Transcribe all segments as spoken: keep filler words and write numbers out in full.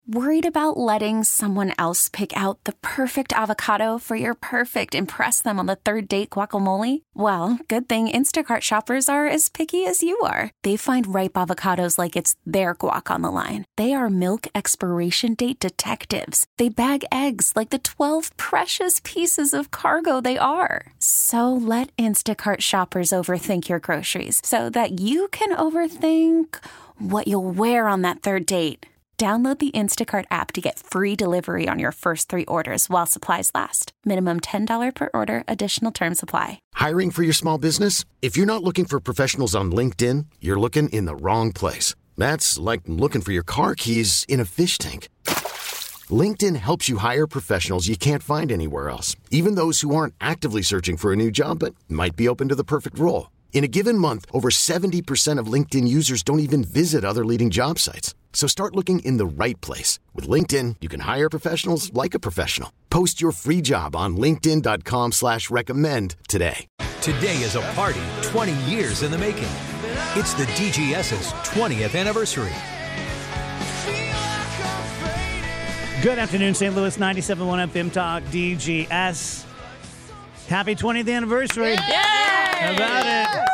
Worried about letting someone else pick out the perfect avocado for your perfect impress them on the third date guacamole? Well, good thing Instacart shoppers are as picky as you are. They find ripe avocados like it's their guac on the line. They are milk expiration date detectives. They bag eggs like the twelve precious pieces of cargo they are. So let Instacart shoppers overthink your groceries so that you can overthink what you'll wear on that third date. Download the Instacart app to get free delivery on your first three orders while supplies last. Minimum ten dollars per order. Additional terms apply. Hiring for your small business? If you're not looking for professionals on LinkedIn, you're looking in the wrong place. That's like looking for your car keys in a fish tank. LinkedIn helps you hire professionals you can't find anywhere else, even those who aren't actively searching for a new job but might be open to the perfect role. In a given month, over seventy percent of LinkedIn users don't even visit other leading job sites. So start looking in the right place. With LinkedIn, you can hire professionals like a professional. Post your free job on linkedin dot com slash recommend today. Today is a party twenty years in the making. It's the D G S's twentieth anniversary. Good afternoon, Saint Louis, ninety-seven point one F M Talk, D G S. Happy twentieth anniversary. Yay! How about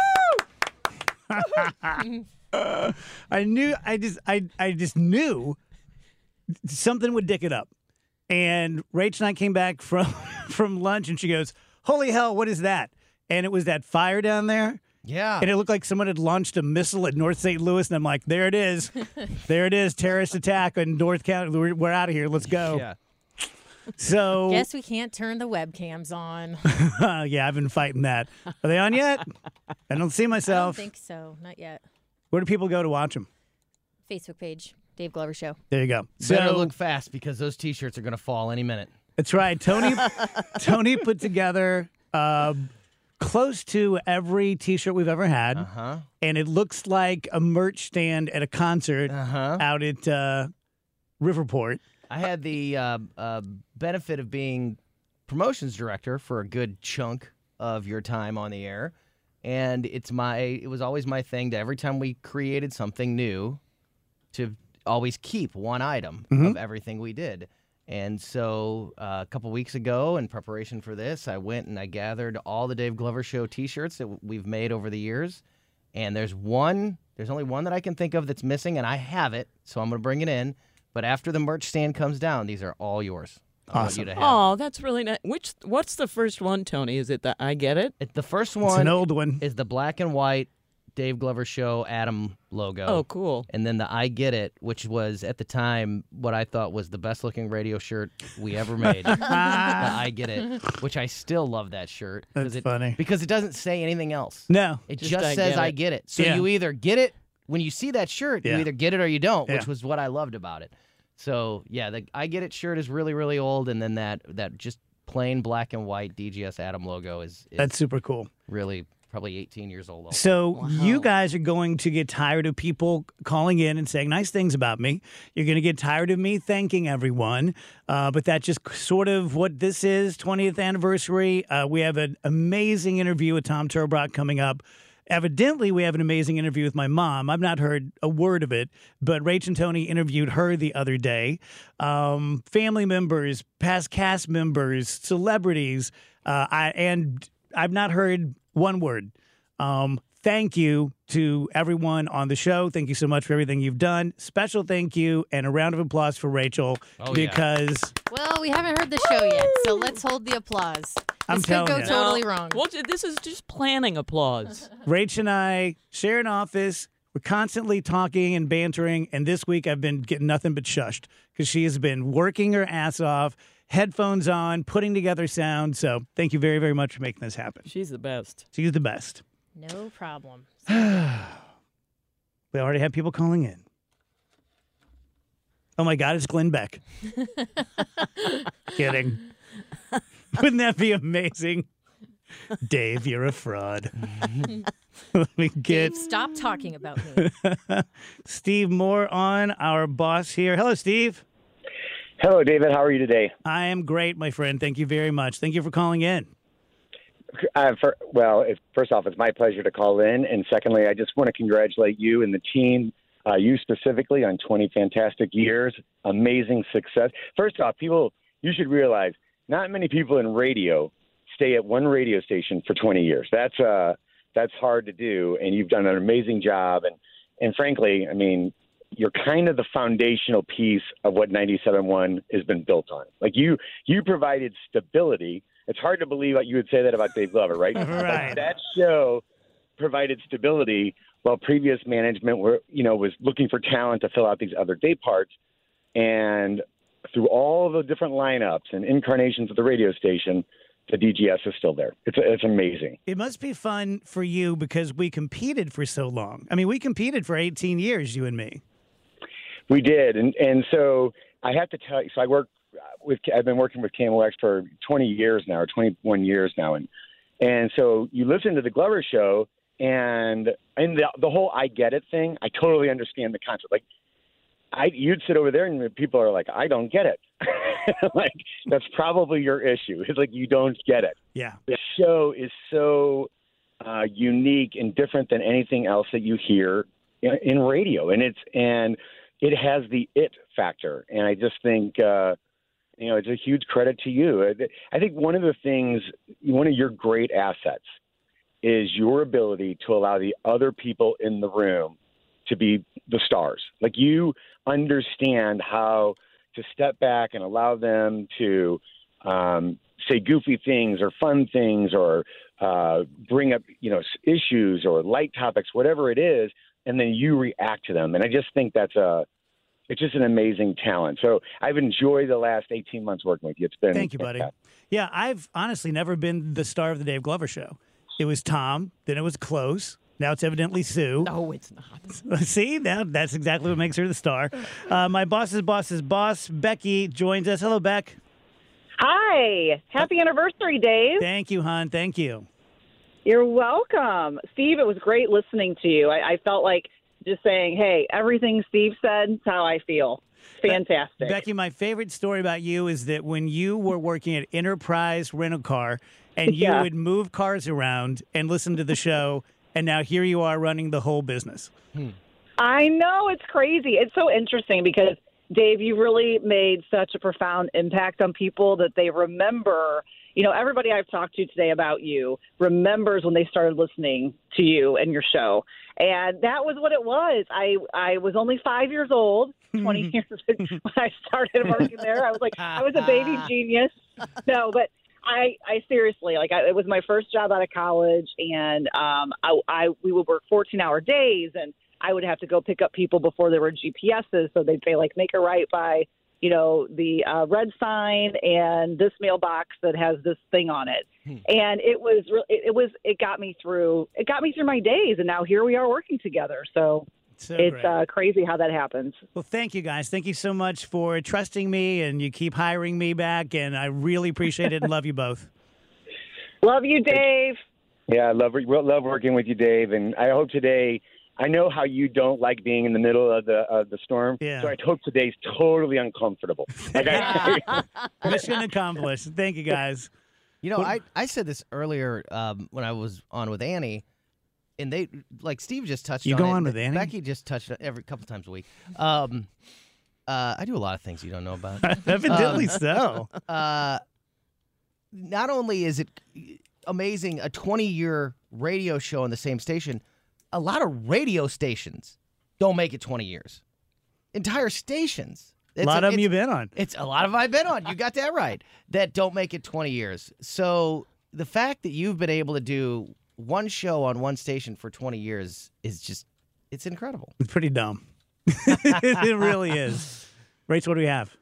it? uh, I knew, I just, I, I just knew something would dick it up. And Rach and I came back from, from lunch, and she goes, "Holy hell, what is that?" And it was that fire down there. Yeah. And it looked like someone had launched a missile at North Saint Louis, and I'm like, there it is. There it is, terrorist attack in North County. We're, we're out of here. Let's go. Yeah. So guess we can't turn the webcams on. yeah, I've been fighting that. Are they on yet? I don't see I don't myself. think so. Not yet. Where do people go to watch them? Facebook page, Dave Glover Show. There you go. Better So look fast because those T-shirts are going to fall any minute. that's right. Tony Tony put together uh, close to every T-shirt we've ever had, Uh-huh. and it looks like a merch stand at a concert Uh-huh. out at uh, Riverport. I had the uh, uh, benefit of being promotions director for a good chunk of your time on the air, and it's my it was always my thing to every time we created something new to always keep one item Mhm. of everything we did. And so uh, a couple weeks ago, in preparation for this, I went and I gathered all the Dave Glover Show T-shirts that we've made over the years, and there's one, there's only one that I can think of that's missing, and I have it, so I'm going to bring it in. But after the merch stand comes down, these are all yours. I want Awesome. you to have. Oh, that's really nice. Which what's the first one, Tony? Is it the I Get It? It, the first It's one an old one. is the black and white Dave Glover Show Adam logo. Oh, cool. And then the I Get It, which was at the time what I thought was the best looking radio shirt we ever made. the I Get It, which I still love that shirt. 'cause That's it, funny. Because it doesn't say anything else. No. It Just just, I says get I it. get it. So Yeah. you either get it, when you see that shirt, Yeah. you either get it or you don't, which Yeah. was what I loved about it. So, yeah, the I Get It shirt is really, really old, and then that that just plain black and white D G S Adam logo is, is That's super cool. really probably eighteen years old. Also. So you guys are going to get tired of people calling in and saying nice things about me. You're going to get tired of me thanking everyone. Uh, but that's just sort of what this is, twentieth anniversary. Uh, we have an amazing interview with Tom Turbrock coming up. Evidently, we have an amazing interview with my mom. I've not heard a word of it, but Rach and Tony interviewed her the other day. Um, family members, past cast members, celebrities, uh, I, and I've not heard one word. Um, thank you to everyone on the show. Thank you so much for everything you've done. Special thank you and a round of applause for Rachel Oh, yeah. because Well, we haven't heard the show yet, so let's hold the applause. I'm This could telling go you. totally wrong. Well, this is just planning applause. Rach and I share an office. We're constantly talking and bantering, and this week I've been getting nothing but shushed because she has been working her ass off, headphones on, putting together sound. So thank you very, very much for making this happen. She's the best. She's the best. No problem. We already have people calling in. Oh my God, it's Glenn Beck. Kidding. Wouldn't that be amazing? Dave, you're a fraud. Let me get Dave, stop talking about me. Steve Moore on, our boss here. Hello, Steve. Hello, David. How are you today? I am great, my friend. Thank you very much. Thank you for calling in. Uh, for, well, it's, first off, it's my pleasure to call in. And secondly, I just want to congratulate you and the team uh, you specifically on twenty fantastic years, amazing success. First off, people, you should realize not many people in radio stay at one radio station for twenty years. That's uh, that's hard to do, and you've done an amazing job. And, and frankly, I mean, you're kind of the foundational piece of what ninety-seven point one has been built on. Like you, you provided stability. It's hard to believe that you would say that about Dave Glover, right? Right. Like that show provided stability while previous management were, you know, was looking for talent to fill out these other day parts. And through all the different lineups and incarnations of the radio station, the D G S is still there. It's it's amazing. It must be fun for you because we competed for so long. I mean, we competed for eighteen years, you and me. We did, and and so I have to tell you. So I work with. I've been working with K M O X for twenty years now, or twenty-one years now, and and so you listen to the Glover Show, and and the the whole I get it thing. I totally understand the concept. Like, I you'd sit over there, and people are like, I don't get it. Like, that's probably your issue. It's like you don't get it. Yeah, the show is so uh, unique and different than anything else that you hear in, in radio, and it's and. It has the it factor, and I just think, uh, you know, it's a huge credit to you. I think one of the things, one of your great assets is your ability to allow the other people in the room to be the stars. Like, you understand how to step back and allow them to um, say goofy things or fun things or uh, bring up, you know, issues or light topics, whatever it is, and then you react to them. And I just think that's a, it's just an amazing talent. So I've enjoyed the last eighteen months working with you. It's been Thank you, buddy. fantastic. Yeah, I've honestly never been the star of the Dave Glover Show. It was Tom, then it was Close. Now it's evidently Sue. No, it's not. See, now that's exactly what makes her the star. Uh, my boss's boss's boss, Becky, joins us. Hello, Beck. Hi. Happy anniversary, Dave. Thank you, hon. Thank you. You're welcome. Steve, it was great listening to you. I, I felt like just saying, hey, everything Steve said is how I feel. Fantastic. Becky, my favorite story about you is that when you were working at Enterprise Rental Car and you Yeah. would move cars around and listen to the show, and now here you are running the whole business. Hmm. I know. It's crazy. It's so interesting because, Dave, you really made such a profound impact on people that they remember. You know, everybody I've talked to today about you remembers when they started listening to you and your show. And that was what it was. I, I was only five years old, twenty years when I started working there. I was like, I was a baby genius. No, but I, I seriously, like, I, it was my first job out of college, and um, I, I we would work fourteen-hour days, and I would have to go pick up people before there were G P S's. So they'd say, like, make a right by, you know, the uh, red sign and this mailbox that has this thing on it. Hmm. And it was, re- it, it was, it got me through, it got me through my days. And now here we are working together. So, so it's uh, crazy how that happens. Well, thank you guys. Thank you so much for trusting me, and you keep hiring me back. And I really appreciate it and love you both. Love you, Dave. Yeah, I love, love working with you, Dave. And I hope today, I know how you don't like being in the middle of the of the storm, yeah. So I hope today's totally uncomfortable. Like I, Mission accomplished. Thank you, guys. You know, I, I said this earlier um, when I was on with Annie, and they, like Steve just touched you on go it. on with Annie? Becky just touched on it every couple times a week. Um, uh, I do a lot of things you don't know about. Evidently um, so. Uh, not only is it amazing, a twenty-year radio show on the same station, a lot of radio stations don't make it twenty years. Entire stations. It's a lot a, of them you've been on. It's a lot of I've been on. You got that right. That don't make it twenty years. So the fact that you've been able to do one show on one station for twenty years is just, it's incredible. It's pretty dumb. It really is. Rach, what do we have?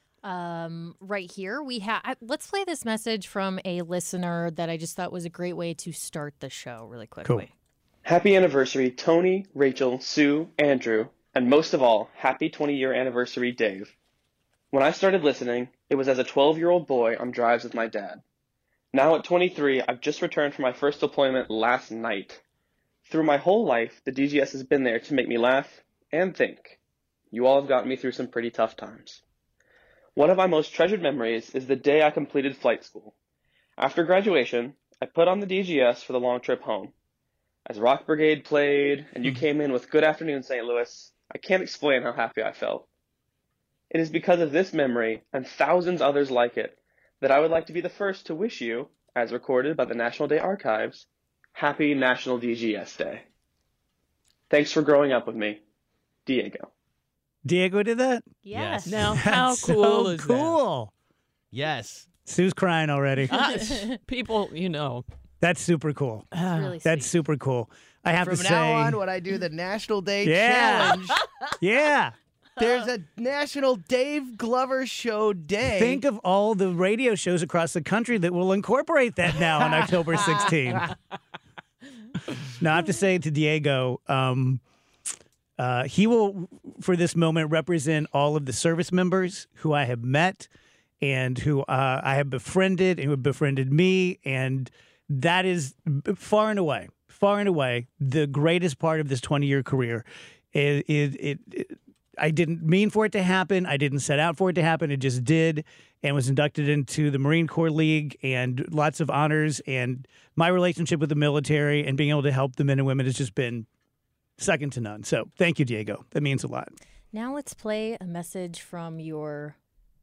Um, right here we have. Let's play this message from a listener that I just thought was a great way to start the show really quickly. Cool. Happy anniversary, Tony, Rachel, Sue, Andrew, and most of all, happy twenty-year anniversary, Dave. When I started listening, it was as a twelve-year-old boy on drives with my dad. Now at twenty-three, I've just returned from my first deployment last night. Through my whole life, the D G S has been there to make me laugh and think. You all have gotten me through some pretty tough times. One of my most treasured memories is the day I completed flight school. After graduation, I put on the D G S for the long trip home. As Rock Brigade played and you came in with Good Afternoon, Saint Louis, I can't explain how happy I felt. It is because of this memory and thousands others like it that I would like to be the first to wish you, as recorded by the National Day Archives, Happy National D G S Day. Thanks for growing up with me, Diego. Diego did that? Yes. Now, how That's cool so is cool. Yes. Sue's crying already. that? Uh, people, you know. That's super cool. That's really That's sweet. super cool. I have From to now say, on, when I do the National Day Yeah. Challenge, yeah. there's a National Dave Glover Show Day. Think of all the radio shows across the country that will incorporate that now on October sixteenth. Now, I have to say to Diego, um, uh, he will, for this moment, represent all of the service members who I have met and who uh, I have befriended and who have befriended me. And that is far and away, far and away, the greatest part of this twenty-year career. It, it, it, it I didn't mean for it to happen. I didn't set out for it to happen. It just did, and was inducted into the Marine Corps League, and lots of honors. And my relationship with the military and being able to help the men and women has just been second to none. So thank you, Diego. That means a lot. Now let's play a message from your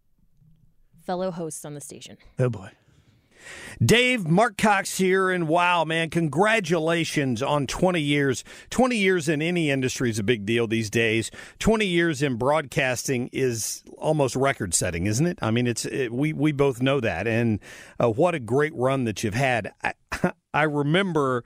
fellow hosts on the station. Oh, boy. Dave, Mark Cox here, and wow, man, congratulations on twenty years. twenty years in any industry is a big deal these days. twenty years in broadcasting is almost record-setting, isn't it? I mean, it's it, we we both know that, and uh, what a great run that you've had. I, I remember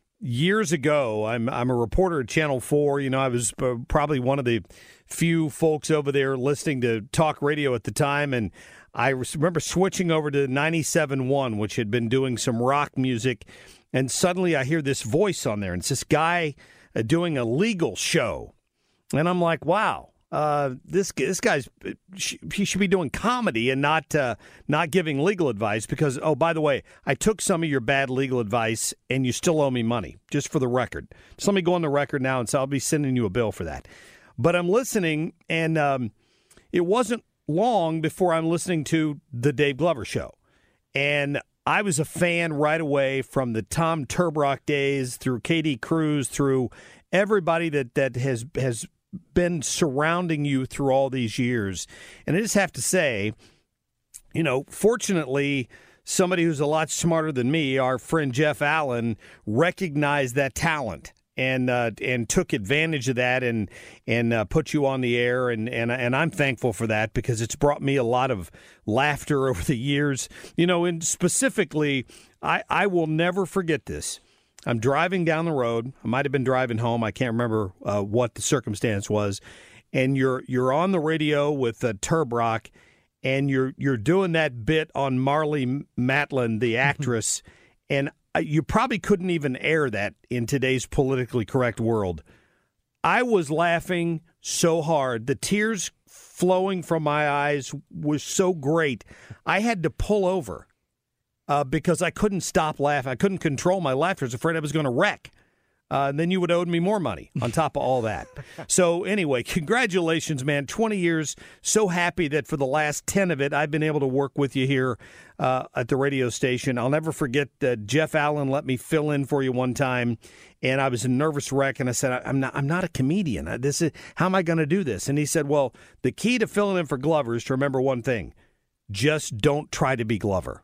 years ago, I'm I'm a reporter at Channel four. You know, I was uh, probably one of the few folks over there listening to talk radio at the time, and I remember switching over to ninety-seven point one, which had been doing some rock music, and suddenly I hear this voice on there, and it's this guy uh, doing a legal show. And I'm like, wow, uh, this this guy's, he should be doing comedy and not uh, not giving legal advice because, oh, by the way, I took some of your bad legal advice, and you still owe me money, just for the record. So let me go on the record now, and so I'll be sending you a bill for that. But I'm listening, and um, it wasn't long before I'm listening to the Dave Glover Show. And I was a fan right away from the Tom Turbrock days through Katie Cruz, through everybody that, that has has been surrounding you through all these years. And I just have to say, you know, fortunately, somebody who's a lot smarter than me, our friend Jeff Allen, recognized that talent. And uh, and took advantage of that and and uh, put you on the air and, and and I'm thankful for that because it's brought me a lot of laughter over the years. You know, and specifically, I, I will never forget this. I'm driving down the road. I might have been driving home. I can't remember uh, what the circumstance was. And you're you're on the radio with uh, Turbrock, and you're you're doing that bit on Marlee Matlin, the actress, and you probably couldn't even air that in today's politically correct world. I was laughing so hard. The tears flowing from my eyes was so great. I had to pull over uh, because I couldn't stop laughing. I couldn't control my laughter. I was afraid I was going to wreck. Uh, and then you would owe me more money on top of all that. So anyway, congratulations, man. twenty years. So happy that for the last ten of it, I've been able to work with you here uh, at the radio station. I'll never forget that Jeff Allen let me fill in for you one time, and I was a nervous wreck, and I said, I'm not I'm not a comedian. This is how am I going to do this? And he said, well, the key to filling in for Glover is to remember one thing. Just don't try to be Glover.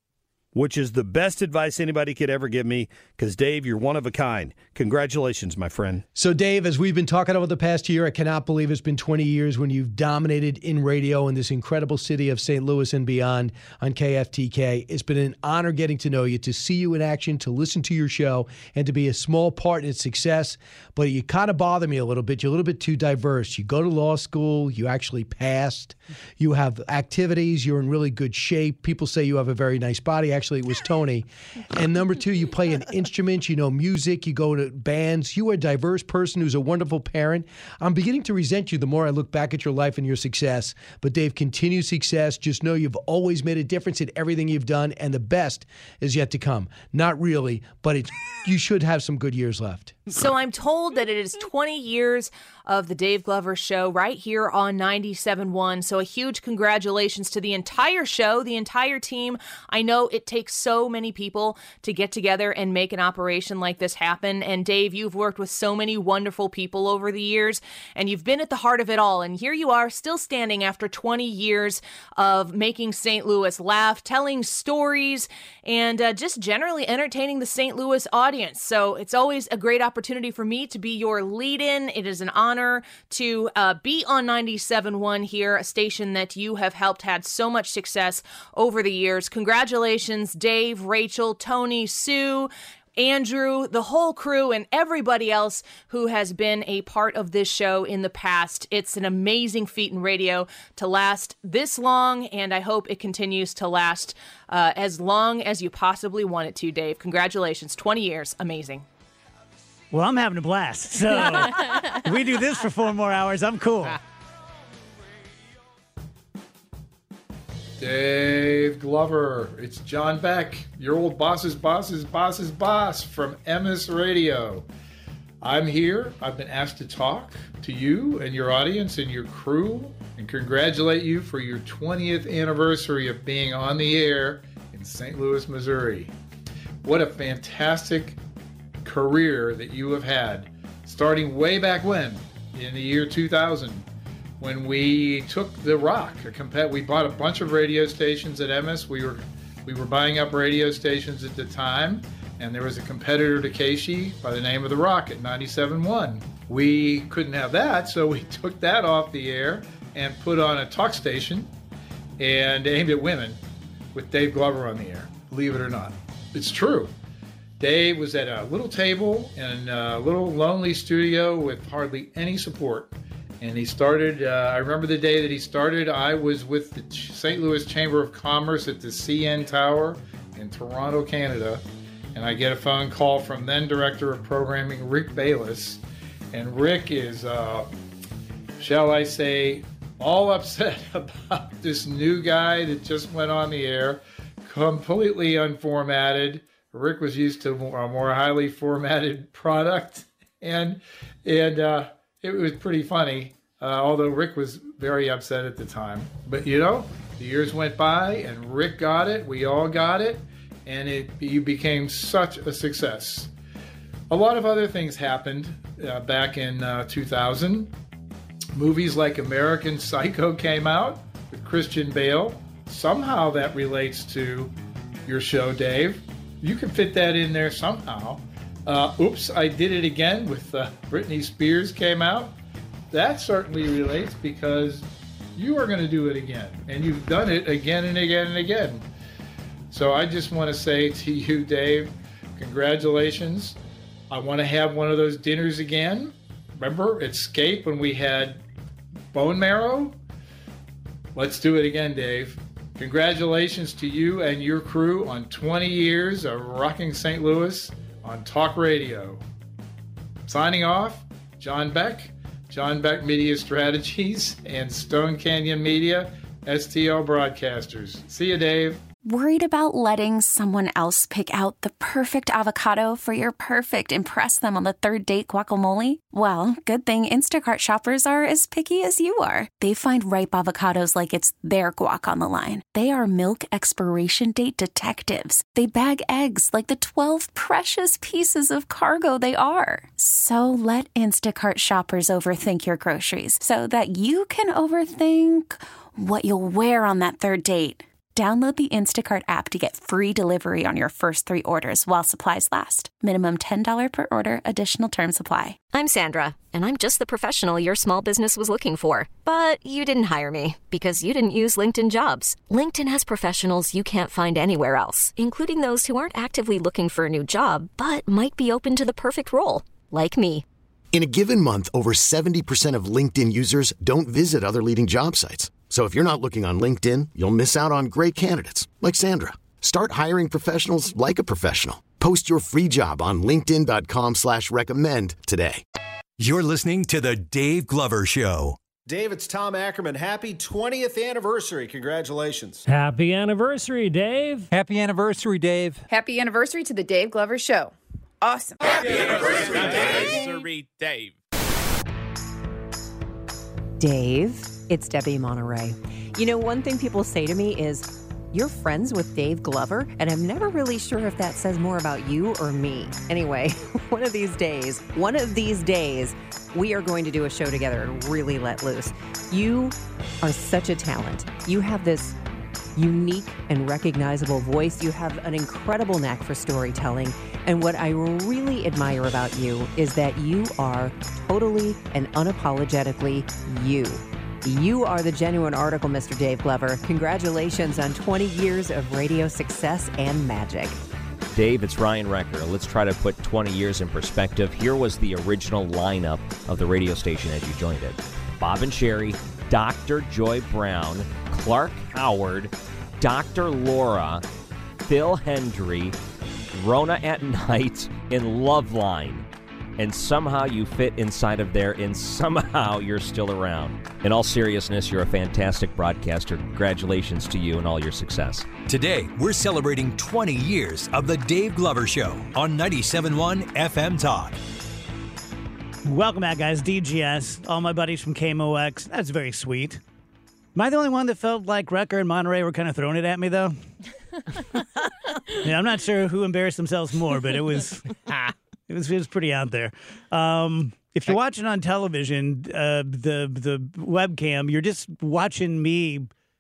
Which is the best advice anybody could ever give me, because, Dave, you're one of a kind. Congratulations, my friend. So, Dave, as we've been talking over the past year, I cannot believe it's been twenty years when you've dominated in radio in this incredible city of Saint Louis and beyond on K F T K. It's been an honor getting to know you, to see you in action, to listen to your show, and to be a small part in its success. But you kind of bother me a little bit. You're a little bit too diverse. You go to law school. You actually passed. You have activities. You're in really good shape. People say you have a very nice body. Actually, Actually, it was Tony. And number two, you play an instrument, you know music, you go to bands. You are a diverse person who's a wonderful parent. I'm beginning to resent you the more I look back at your life and your success. But Dave, continue success. Just know you've always made a difference in everything you've done, and the best is yet to come. Not really, but it, you should have some good years left. So I'm told that it is twenty years of the Dave Glover Show right here on ninety-seven point one. So a huge congratulations to the entire show, the entire team. I know it takes so many people to get together and make an operation like this happen. And Dave, you've worked with so many wonderful people over the years, and you've been at the heart of it all. And here you are, still standing after twenty years of making Saint Louis laugh, telling stories, and uh, just generally entertaining the Saint Louis audience. So it's always a great opportunity for me to be your lead-in. It is an honor to uh, be on ninety-seven point one here, a station that you have helped had so much success over the years. Congratulations, Dave, Rachel, Tony, Sue, Andrew, the whole crew, and everybody else who has been a part of this show in the past. It's an amazing feat in radio to last this long, and I hope it continues to last uh, as long as you possibly want it to, Dave. Congratulations. twenty years. Amazing. Well, I'm having a blast. So if we do this for four more hours, I'm cool. Dave Glover, it's John Beck, your old boss's boss's boss's boss from M S Radio. I'm here. I've been asked to talk to you and your audience and your crew and congratulate you for your twentieth anniversary of being on the air in Saint Louis, Missouri. What a fantastic career that you have had, starting way back when, in the year two thousand. When we took the rock, a comp- we bought a bunch of radio stations at M S. We were we were buying up radio stations at the time, and there was a competitor to K S H E by the name of The Rock at ninety-seven point one. We couldn't have that, so we took that off the air and put on a talk station and aimed at women with Dave Glover on the air, believe it or not. It's true. Dave was at a little table in a little lonely studio with hardly any support. And he started, uh, I remember the day that he started, I was with the Saint Louis Chamber of Commerce at the C N Tower in Toronto, Canada. And I get a phone call from then Director of Programming, Rick Bayless. And Rick is, uh, shall I say, all upset about this new guy that just went on the air, completely unformatted. Rick was used to a more highly formatted product. And, and, uh, it was pretty funny, uh, although Rick was very upset at the time. But, you know, the years went by, and Rick got it, we all got it, and it you became such a success. A lot of other things happened uh, back in uh, two thousand. Movies like American Psycho came out with Christian Bale. Somehow that relates to your show, Dave. You can fit that in there somehow. Uh, Oops, I Did It Again with uh, Britney Spears came out. That certainly relates because you are going to do it again. And you've done it again and again and again. So I just want to say to you, Dave, congratulations. I want to have one of those dinners again. Remember Escape when we had bone marrow? Let's do it again, Dave. Congratulations to you and your crew on twenty years of rocking Saint Louis on talk radio. Signing off, John Beck, John Beck Media Strategies, and Stone Canyon Media, S T L Broadcasters. See you, Dave. Worried about letting someone else pick out the perfect avocado for your perfect impress them on the third date guacamole? Well, good thing Instacart shoppers are as picky as you are. They find ripe avocados like it's their guac on the line. They are milk expiration date detectives. They bag eggs like the twelve precious pieces of cargo they are. So let Instacart shoppers overthink your groceries so that you can overthink what you'll wear on that third date. Download the Instacart app to get free delivery on your first three orders while supplies last. Minimum ten dollars per order. Additional terms apply. I'm Sandra, and I'm just the professional your small business was looking for. But you didn't hire me because you didn't use LinkedIn Jobs. LinkedIn has professionals you can't find anywhere else, including those who aren't actively looking for a new job, but might be open to the perfect role, like me. In a given month, over seventy percent of LinkedIn users don't visit other leading job sites. So if you're not looking on LinkedIn, you'll miss out on great candidates like Sandra. Start hiring professionals like a professional. Post your free job on linkedin dot com slash recommend today. You're listening to The Dave Glover Show. Dave, it's Tom Ackerman. Happy twentieth anniversary. Congratulations. Happy anniversary, Dave. Happy anniversary, Dave. Happy anniversary to The Dave Glover Show. Awesome. Happy anniversary, Dave. Dave, it's Debbie Monterey. You know, one thing people say to me is, you're friends with Dave Glover? And I'm never really sure if that says more about you or me. Anyway, one of these days, one of these days, we are going to do a show together and really let loose. You are such a talent. You have this unique and recognizable voice. You have an incredible knack for storytelling. And what I really admire about you is that you are totally and unapologetically you. You are the genuine article, Mister Dave Glover. Congratulations on twenty years of radio success and magic. Dave, it's Ryan Recker. Let's try to put twenty years in perspective. Here was the original lineup of the radio station as you joined it. Bob and Sherry, Doctor Joy Brown, Clark Howard, Doctor Laura, Phil Hendry, Rona at Night, and Loveline. And somehow you fit inside of there, and somehow you're still around. In all seriousness, you're a fantastic broadcaster. Congratulations to you and all your success. Today, we're celebrating twenty years of The Dave Glover Show on ninety-seven point one F M Talk. Welcome back, guys. D G S, all my buddies from K M O X. That's very sweet. Am I the only one that felt like Recker and Monterey were kind of throwing it at me, though? Yeah, I'm not sure who embarrassed themselves more, but it was... It was, it was pretty out there. Um, if you're watching on television, uh, the the webcam, you're just watching me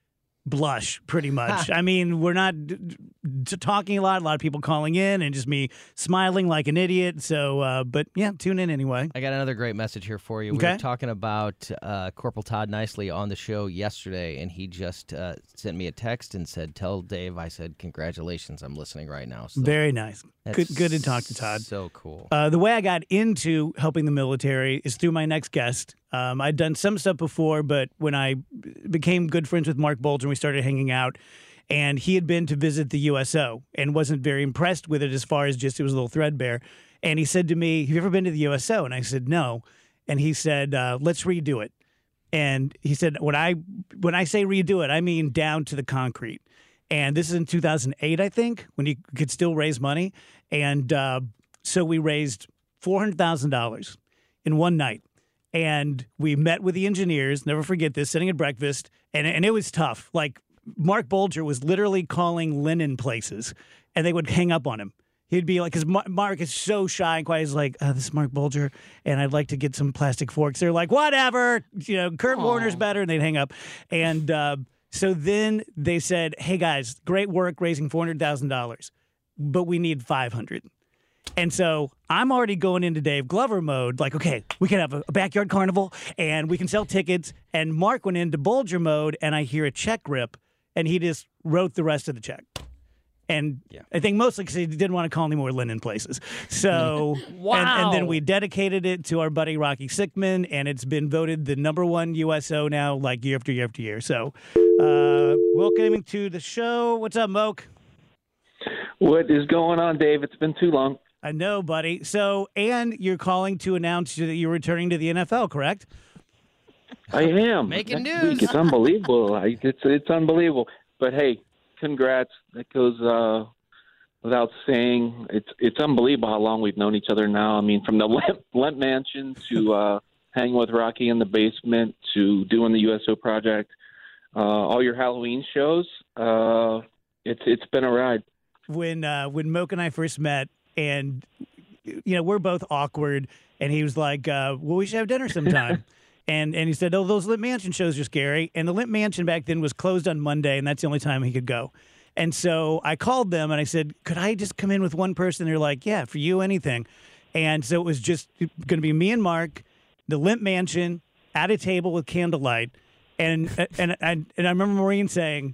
blush, pretty much. I mean, we're not d- d- talking a lot. A lot of people calling in, and just me smiling like an idiot. So, uh, but yeah, tune in anyway. I got another great message here for you. We Okay. were talking about uh, Corporal Todd Nicely on the show yesterday, and he just uh, sent me a text and said, "Tell Dave I said congratulations. I'm listening right now." So Very nice. that's Good, good to talk to Todd. So cool. Uh, the way I got into helping the military is through my next guest. Um, I'd done some stuff before, but when I became good friends with Mark Bolger, we started hanging out, and he had been to visit the U S O and wasn't very impressed with it as far as just it was a little threadbare. And he said to me, "Have you ever been to the U S O?" And I said, "No." And he said, uh, "Let's redo it." And he said, when I when I say redo it, I mean down to the concrete. And this is in two thousand eight, I think, when you could still raise money. And uh, so we raised four hundred thousand dollars in one night. And we met with the engineers, never forget this, sitting at breakfast. And, and it was tough. Like, Mark Bolger was literally calling linen places, and they would hang up on him. He'd be like, because Mark is so shy and quiet. He's like, uh, "This is Mark Bolger, and I'd like to get some plastic forks." They're like, "Whatever, you know, Kurt Aww. Warner's better," and they'd hang up. And uh, so then they said, "Hey guys, great work raising four hundred thousand dollars, but we need five hundred." And so I'm already going into Dave Glover mode, like, okay, we can have a, a backyard carnival and we can sell tickets. And Mark went into Bolger mode, and I hear a check rip, and he just wrote the rest of the check. And yeah. I think mostly because he didn't want to call any more linen places. So, Wow. and, and then we dedicated it to our buddy Rocky Sickman, and it's been voted the number one U S O now, like year after year after year. So, uh, welcoming to the show. What's up, Moke? What is going on, Dave? It's been too long. I know, buddy. So, and you're calling to announce that you're returning to the N F L, correct? I am. Making Next news. week. It's unbelievable. I, it's it's unbelievable. But hey, congrats. That goes uh, without saying. It's it's unbelievable how long we've known each other now. I mean, from the Lent, Lent Mansion to uh, hanging with Rocky in the basement to doing the U S O project, uh, all your Halloween shows. Uh, it's it's been a ride. When uh, when Moke and I first met, and you know we're both awkward, and he was like, uh, "Well, we should have dinner sometime." And and he said, "Oh, those Lit Mansion shows are scary." And the Lit Mansion back then was closed on Monday, and that's the only time he could go. And so I called them, and I said, "Could I just come in with one person?" They're like, "Yeah, for you, anything." And so it was just going to be me and Mark, the Lit Mansion, at a table with candlelight. And and and, and I remember Maureen saying,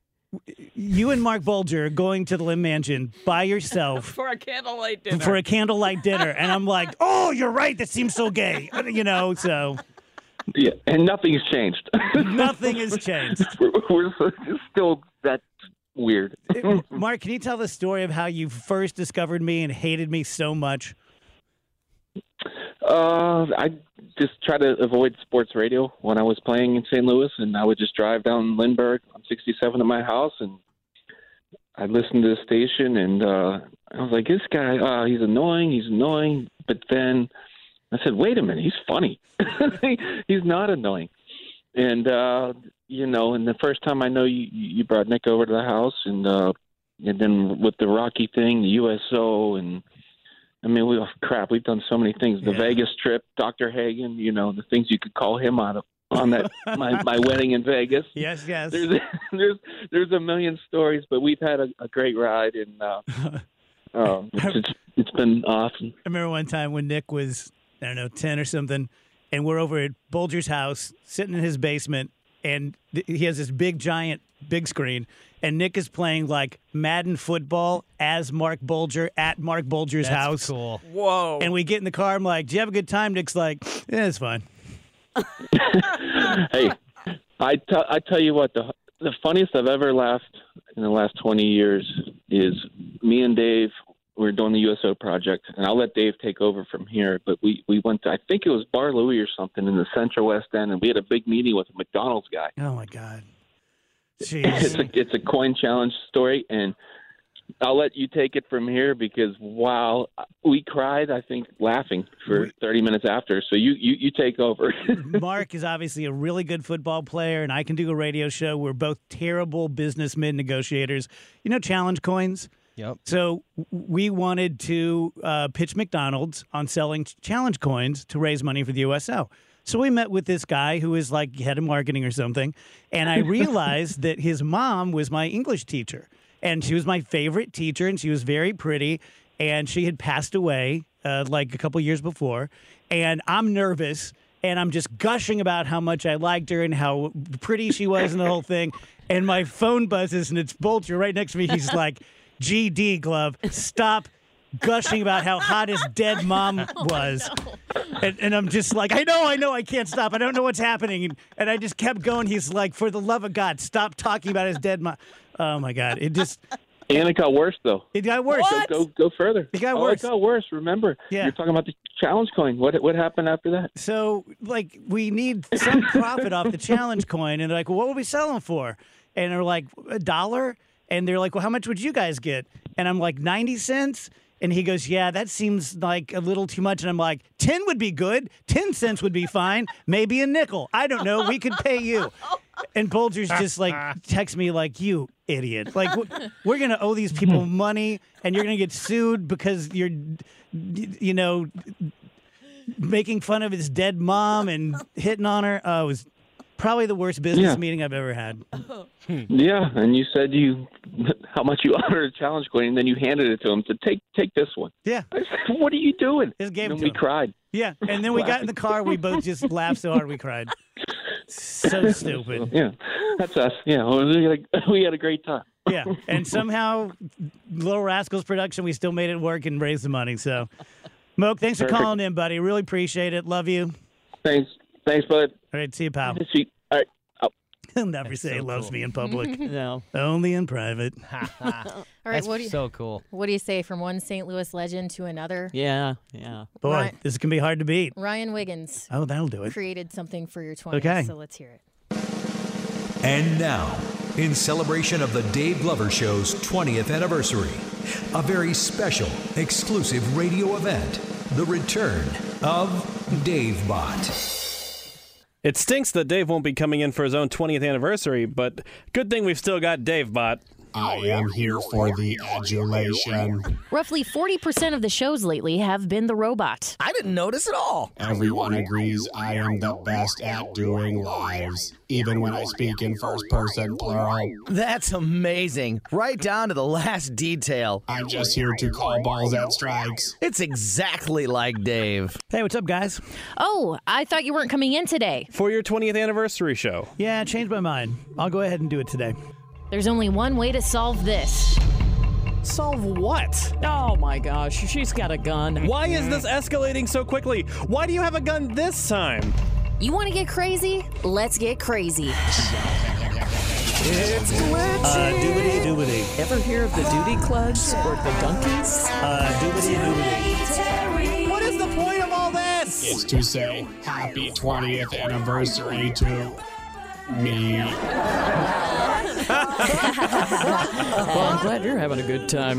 "You and Mark Bolger going to the Lit Mansion by yourself For a candlelight dinner. for a candlelight dinner." And I'm like, "Oh, you're right. That seems so gay." You know, so... Yeah, and nothing's changed. Nothing has changed. we're, we're still that weird. Mark, can you tell the story of how you first discovered me and hated me so much? Uh, I just try to avoid sports radio when I was playing in Saint Louis, and I would just drive down Lindbergh on sixty-seven to my house, and I listened to the station, and uh, I was like, this guy, uh, he's annoying, he's annoying. But then I said, wait a minute, he's funny. He's not annoying. And, uh, you know, and the first time I know you, you brought Nick over to the house, and uh, and then with the Rocky thing, the U S O, and I mean, we oh, crap, we've done so many things. The Yeah. Vegas trip, Doctor Hagen, you know, the things you could call him out of on that my, my wedding in Vegas. Yes, yes. There's there's there's a million stories, but we've had a, a great ride, and uh, um, it's, it's it's been awesome. I remember one time when Nick was, I don't know, ten or something, and we're over at Bolger's house, sitting in his basement, and th- he has this big, giant, big screen, and Nick is playing, like, Madden football as Mark Bolger at Mark Bolger's That's house. cool. Whoa. And we get in the car, I'm like, do you have a good time? Nick's like, yeah, it's fine. Hey, I tell I tell you what, the the funniest I've ever laughed in the last twenty years is me and Dave. We were doing the U S O project, and I'll let Dave take over from here. But we, we went to, I think it was Bar Louie or something in the Central West End, and we had a big meeting with a McDonald's guy. Oh, my God. It's Jeez. a, it's a coin challenge story, and I'll let you take it from here because, wow, we cried, I think, laughing for thirty minutes after. So you, you, you take over. Mark is obviously a really good football player, and I can do a radio show. We're both terrible businessmen negotiators. You know challenge coins? Yep. So w- we wanted to uh, pitch McDonald's on selling ch- challenge coins to raise money for the U S O. So we met with this guy who is like head of marketing or something, and I realized that his mom was my English teacher, and she was my favorite teacher, and she was very pretty, and she had passed away uh, like a couple years before, and I'm nervous, and I'm just gushing about how much I liked her and how pretty she was and the whole thing, and my phone buzzes, and it's Bolger right next to me. He's like, G D, Glove, stop gushing about how hot his dead mom was. And, and I'm just like, I know, I know, I can't stop. I don't know what's happening. And, and I just kept going. He's like, for the love of God, stop talking about his dead mom. Oh, my God. It just... And it got worse, though. It got worse. Go, go, go further. It got oh, worse. It got worse. Remember, Yeah. you're talking about the challenge coin. What what happened after that? So, like, we need some profit off the challenge coin. And they're like, well, what would we sell them for? And they're like, a dollar? And they're like, well, how much would you guys get? And I'm like, ninety cents? And he goes, yeah, that seems like a little too much. And I'm like, ten would be good. ten cents would be fine. Maybe a nickel. I don't know. We could pay you. And Bolger's just like, text me like, you idiot. Like, we're going to owe these people money, and you're going to get sued because you're, you know, making fun of his dead mom and hitting on her. Uh, it was probably the worst business Yeah. meeting I've ever had. Yeah, and you said you how much you honored a challenge coin, and then you handed it to him to take take this one. Yeah. I said, what are you doing? Just gave and it to we him. cried. Yeah, and then we got in the car. We both just laughed so hard we cried. So stupid. Yeah, that's us. Yeah, well, we, had a, we had a great time. Yeah, and somehow Little Rascals production, we still made it work and raised the money. So, Moke, thanks for Perfect. calling in, buddy. Really appreciate it. Love you. Thanks, thanks, bud. All right, see you, pal. See, all right. He'll never say he loves me in public. No. Only in private. All right, That's what do you, so cool. What do you say from one Saint Louis legend to another? Yeah, yeah. Boy, Right. this can be hard to beat. Ryan Wiggins Oh, that'll do it. created something for your twenties, Okay. so let's hear it. And now, in celebration of the Dave Glover Show's twentieth anniversary, a very special, exclusive radio event, the return of Dave Bot. It stinks that Dave won't be coming in for his own twentieth anniversary, but good thing we've still got Dave Bot. I am here for the adulation. Roughly forty percent of the shows lately have been the robot. I didn't notice at all. Everyone agrees I am the best at doing lives, even when I speak in first person plural. That's amazing. Right down to the last detail. I'm just here to call balls at strikes. It's exactly like Dave. Hey, what's up, guys? Oh, I thought you weren't coming in today. For your twentieth anniversary show. Yeah, I changed my mind. I'll go ahead and do it today. There's only one way to solve this. Solve what? Oh my gosh, she's got a gun. Why is this escalating so quickly? Why do you have a gun this time? You want to get crazy? Let's get crazy. It's glitchy. Uh, doobity doobity. Ever hear of the Duty Clubs or the Donkeys? Uh, doobity doobity. What is the point of all this? It's to say happy twentieth anniversary to me. Well, I'm glad you're having a good time.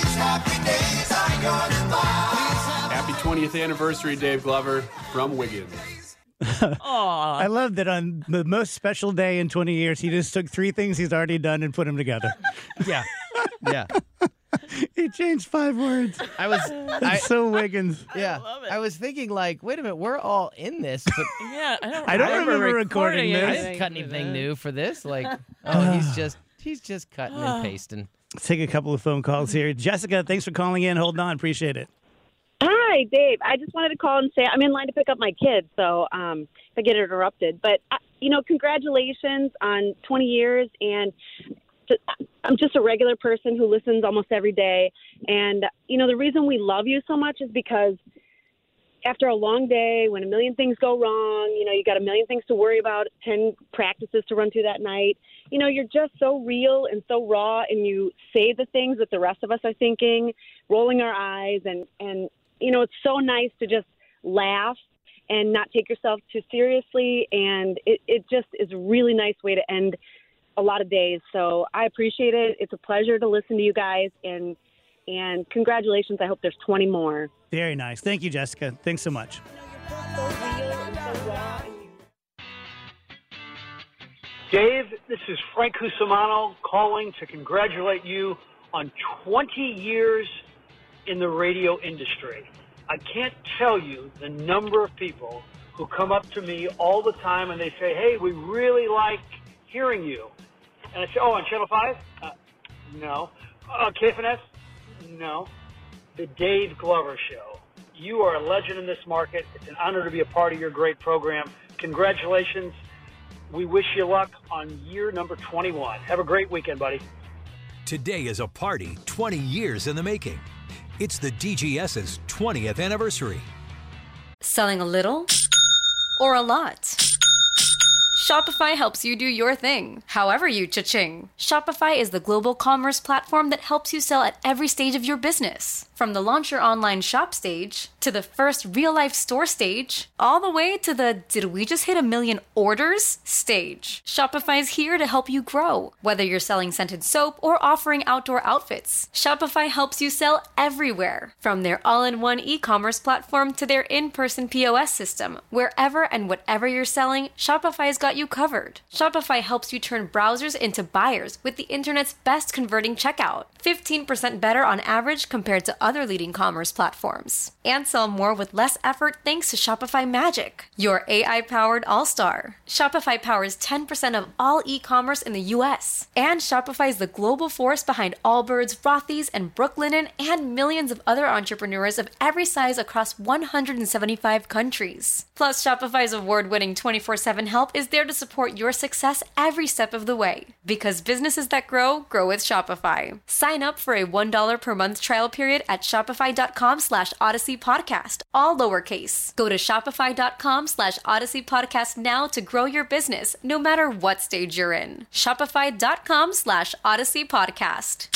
Happy twentieth anniversary, Dave Glover, from Wiggins. I love that on the most special day in twenty years, he just took three things he's already done and put them together. Yeah. Yeah. He changed five words. I was I, so Wiggins. Yeah. I, I was thinking, like, wait a minute, we're all in this, but yeah, I don't, I don't remember recording this. I didn't cut anything new for this. Like, oh, he's just he's just cutting and pasting. Let's take a couple of phone calls here. Jessica, thanks for calling in. Hold on, appreciate it. Hi, Dave. I just wanted to call and say I'm in line to pick up my kids, so um, if I get interrupted. But, uh, you know, congratulations on twenty years, and just, I'm just a regular person who listens almost every day. And, you know, the reason we love you so much is because after a long day, when a million things go wrong, you know, you got a million things to worry about, ten practices to run through that night. You know, you're just so real and so raw, and you say the things that the rest of us are thinking, rolling our eyes, and, and you know, it's so nice to just laugh and not take yourself too seriously, and it, it just is a really nice way to end a lot of days. So I appreciate it. It's a pleasure to listen to you guys, and and congratulations. I hope there's twenty more. Very nice. Thank you, Jessica. Thanks so much. Dave, this is Frank Cusimano calling to congratulate you on twenty years in the radio industry. I can't tell you the number of people who come up to me all the time and they say, hey, we really like hearing you. And I say, oh, on Channel five? Uh, no. Uh, K F N S? No. The Dave Glover Show. You are a legend in this market. It's an honor to be a part of your great program. Congratulations. We wish you luck on year number twenty-one. Have a great weekend, buddy. Today is a party twenty years in the making. It's the D G S's twentieth anniversary. Selling a little or a lot? Shopify helps you do your thing, however you cha-ching. Shopify is the global commerce platform that helps you sell at every stage of your business. From the launch your online shop stage, to the first real-life store stage, all the way to the did we just hit a million orders stage. Shopify's here to help you grow. Whether you're selling scented soap or offering outdoor outfits, Shopify helps you sell everywhere. From their all-in-one e-commerce platform to their in-person P O S system, wherever and whatever you're selling, Shopify's got you covered. Shopify helps you turn browsers into buyers with the internet's best converting checkout. fifteen percent better on average compared to other leading commerce platforms. And sell more with less effort thanks to Shopify Magic, your A I-powered all-star. Shopify powers ten percent of all e-commerce in the U S. And Shopify is the global force behind Allbirds, Rothy's, and Brooklinen, and millions of other entrepreneurs of every size across one hundred seventy-five countries. Plus, Shopify's award-winning twenty-four seven help is there to support your success every step of the way. Because businesses that grow, grow with Shopify. Sign up for a one dollar per month trial period at shopify.com slash Odyssey Podcast, all lowercase. Go to shopify.com slash Odyssey Podcast now to grow your business, no matter what stage you're in. Shopify.com slash Odyssey Podcast.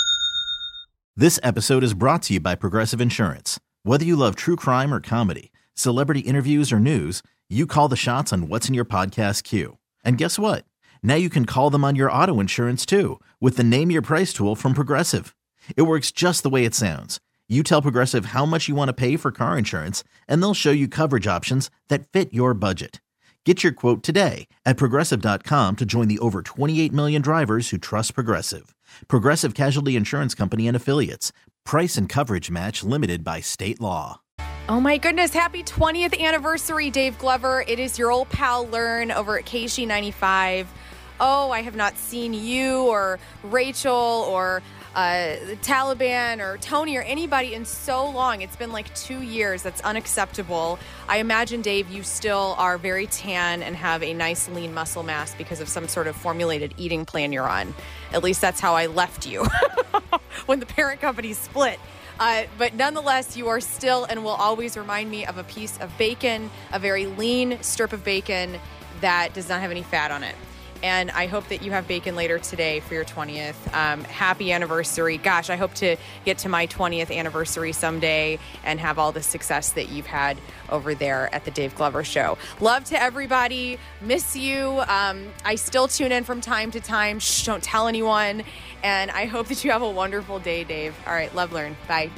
This episode is brought to you by Progressive Insurance. Whether you love true crime or comedy, celebrity interviews or news, you call the shots on what's in your podcast queue. And guess what? Now you can call them on your auto insurance too with the Name Your Price tool from Progressive. It works just the way it sounds. You tell Progressive how much you want to pay for car insurance, and they'll show you coverage options that fit your budget. Get your quote today at Progressive dot com to join the over twenty-eight million drivers who trust Progressive. Progressive Casualty Insurance Company and Affiliates. Price and coverage match limited by state law. Oh my goodness, happy twentieth anniversary, Dave Glover. It is your old pal Learn over at K S H E ninety-five. Oh, I have not seen you or Rachel or uh, the Taliban or Tony or anybody in so long. It's been like two years. That's unacceptable. I imagine, Dave, you still are very tan and have a nice lean muscle mass because of some sort of formulated eating plan you're on. At least that's how I left you when the parent company split. Uh, but nonetheless, you are still and will always remind me of a piece of bacon, a very lean strip of bacon that does not have any fat on it. And I hope that you have bacon later today for your twentieth. Um, happy anniversary. Gosh, I hope to get to my twentieth anniversary someday and have all the success that you've had over there at the Dave Glover Show. Love to everybody. Miss you. Um, I still tune in from time to time. Shh, don't tell anyone. And I hope that you have a wonderful day, Dave. All right, love, learn. Bye.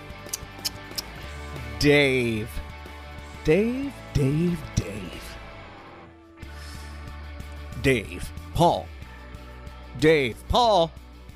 Dave. Dave, Dave, Dave. Dave, Paul. Dave, Paul.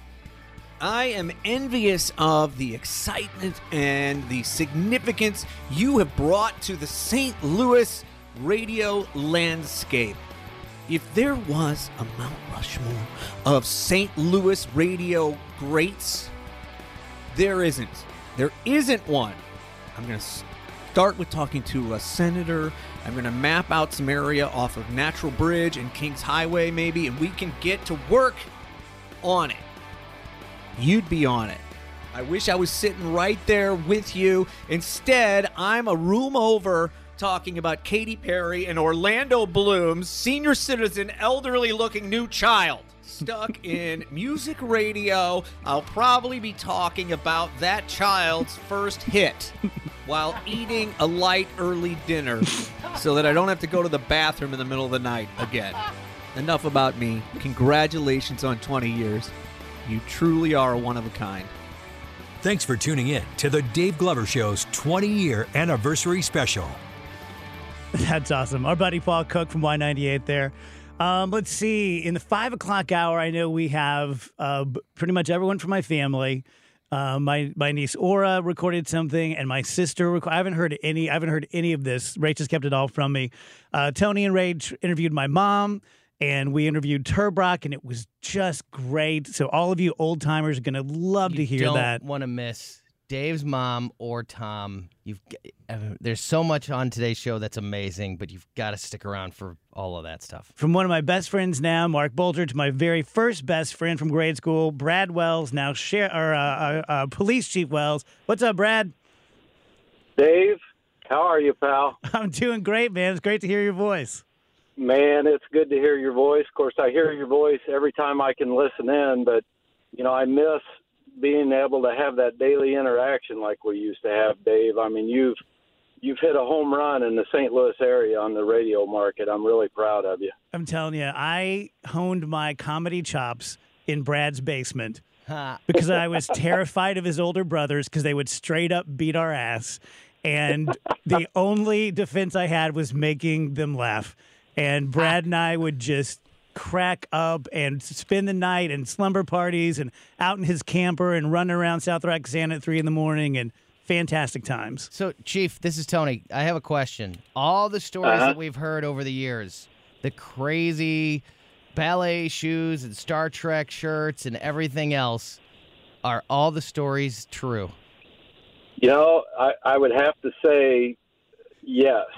I am envious of the excitement and the significance you have brought to the Saint Louis radio landscape. If there was a Mount Rushmore of Saint Louis radio greats, there isn't. There isn't one. I'm going to start with talking to a senator. I'm going to map out some area off of Natural Bridge and Kings Highway maybe, and we can get to work on it. You'd be on it. I wish I was sitting right there with you. Instead, I'm a room over talking about Katy Perry and Orlando Bloom's senior citizen, elderly-looking new child. Stuck in music radio, I'll probably be talking about that child's first hit while eating a light early dinner so that I don't have to go to the bathroom in the middle of the night again. Enough about me. Congratulations on twenty years. You truly are one of a kind. Thanks for tuning in to the Dave Glover Show's twenty-year anniversary special. That's awesome. Our buddy Paul Cook from Y ninety-eight there. Um, let's see. In the five o'clock hour, I know we have uh, pretty much everyone from my family. Uh, my my niece Aura recorded something, and my sister. Rec- I haven't heard any. I haven't heard any of this. Rachel's kept it all from me. Uh, Tony and Ray tr- interviewed my mom, and we interviewed Turbrock, and it was just great. So all of you old timers are gonna love You to hear don't that. want to miss Dave's mom or Tom. You've g- uh, there's so much on today's show that's amazing, but you've got to stick around for all of that stuff. From one of my best friends now, Mark Bolger, to my very first best friend from grade school, Brad Wells, now share, or, uh, uh, uh, Police Chief Wells. What's up, Brad? Dave, how are you, pal? I'm doing great, man. It's great to hear your voice. Man, it's good to hear your voice. Of course, I hear your voice every time I can listen in, but, you know, I miss being able to have that daily interaction like we used to have, Dave. I mean, you've you've hit a home run in the Saint Louis area on the radio market. I'm really proud of you. I'm telling you, I honed my comedy chops in Brad's basement because I was terrified of his older brothers because they would straight up beat our ass. And the only defense I had was making them laugh. And Brad and I would just crack up and spend the night and slumber parties and out in his camper and running around South Roxanne at three in the morning and fantastic times. So, Chief, this is Tony. I have a question. All the stories Uh-huh. that we've heard over the years, the crazy ballet shoes and Star Trek shirts and everything else, are all the stories true? You know, I, I would have to say yes.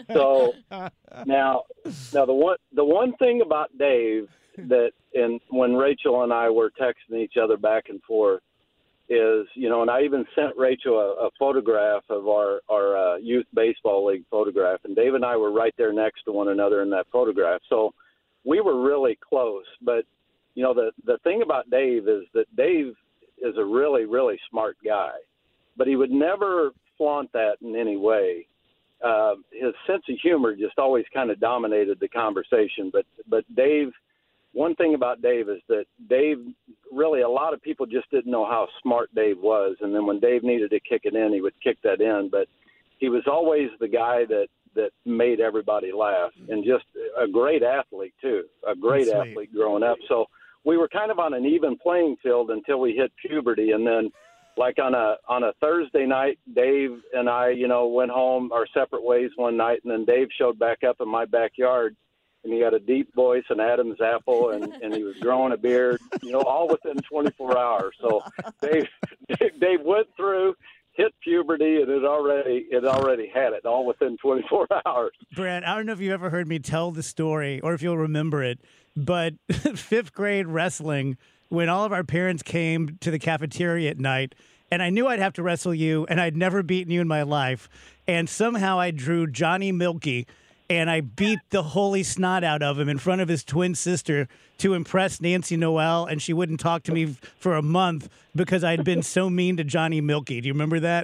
So now, now the one the one thing about Dave that, and when Rachel and I were texting each other back and forth, is, you know, and I even sent Rachel a, a photograph of our our uh, youth baseball league photograph, and Dave and I were right there next to one another in that photograph. So we were really close. But you know, the the thing about Dave is that Dave is a really really smart guy, but he would never flaunt that in any way. Uh, his sense of humor just always kind of dominated the conversation. But but Dave, one thing about Dave is that Dave, really a lot of people just didn't know how smart Dave was. And then when Dave needed to kick it in, he would kick that in. But he was always the guy that, that made everybody laugh, and just a great athlete too, a great That's athlete growing up. So we were kind of on an even playing field until we hit puberty. And then like on a on a Thursday night, Dave and I, you know, went home our separate ways one night, and then Dave showed back up in my backyard, and he had a deep voice, an Adam's apple, and, and he was growing a beard, you know, all within twenty-four hours. So Dave Dave went through, hit puberty, and it already it already had it all within twenty-four hours. Brad, I don't know if you ever heard me tell the story or if you'll remember it, but fifth grade wrestling, when all of our parents came to the cafeteria at night, and I knew I'd have to wrestle you, and I'd never beaten you in my life, and somehow I drew Johnny Milky, and I beat the holy snot out of him in front of his twin sister to impress Nancy Noel, and she wouldn't talk to me f- for a month because I'd been so mean to Johnny Milky. Do you remember that?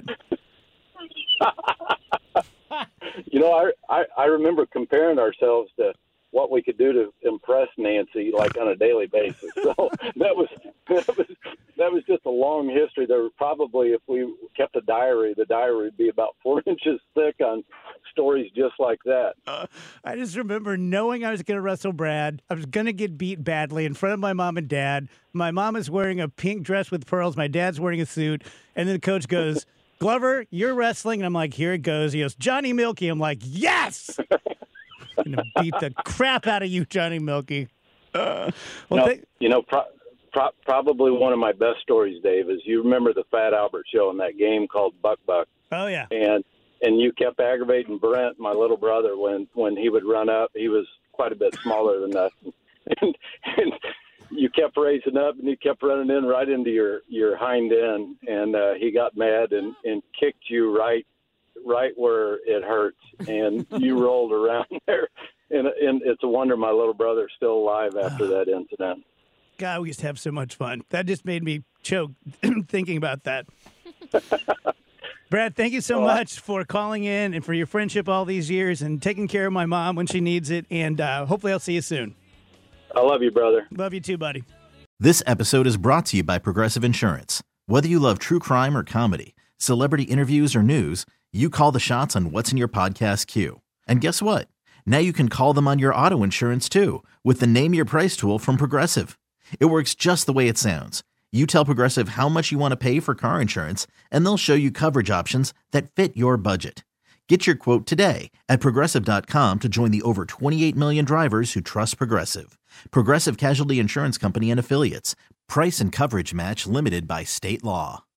You know, I, I I remember comparing ourselves to what we could do to impress Nancy, like on a daily basis. So that was that was that was just a long history. There were probably, if we kept a diary, the diary would be about four inches thick on stories just like that. Uh, I just remember knowing I was going to wrestle Brad. I was going to get beat badly in front of my mom and dad. My mom is wearing a pink dress with pearls. My dad's wearing a suit. And then the coach goes, Glover, you're wrestling. And I'm like, here it goes. He goes, Johnny Milky. I'm like, yes! I'm going to beat the crap out of you, Johnny Milky. Uh, well, no, th- you know, pro- pro- probably one of my best stories, Dave, is you remember the Fat Albert show and that game called Buck Buck. Oh, yeah. And and you kept aggravating Brent, my little brother, when, when he would run up. He was quite a bit smaller than us. And, and you kept raising up, and he kept running in right into your, your hind end. And uh, he got mad and, and kicked you right right where it hurts. And you rolled around there. And, and it's a wonder my little brother's still alive after that incident. God, we used to have so much fun. That just made me choke thinking about that. Brad, thank you so much for calling in and for your friendship all these years and taking care of my mom when she needs it. And uh, hopefully I'll see you soon. I love you, brother. Love you too, buddy. This episode is brought to you by Progressive Insurance. Whether you love true crime or comedy, celebrity interviews or news, you call the shots on what's in your podcast queue. And guess what? Now you can call them on your auto insurance too with the Name Your Price tool from Progressive. It works just the way it sounds. You tell Progressive how much you want to pay for car insurance, and they'll show you coverage options that fit your budget. Get your quote today at Progressive dot com to join the over twenty-eight million drivers who trust Progressive. Progressive Casualty Insurance Company and Affiliates. Price and coverage match limited by state law.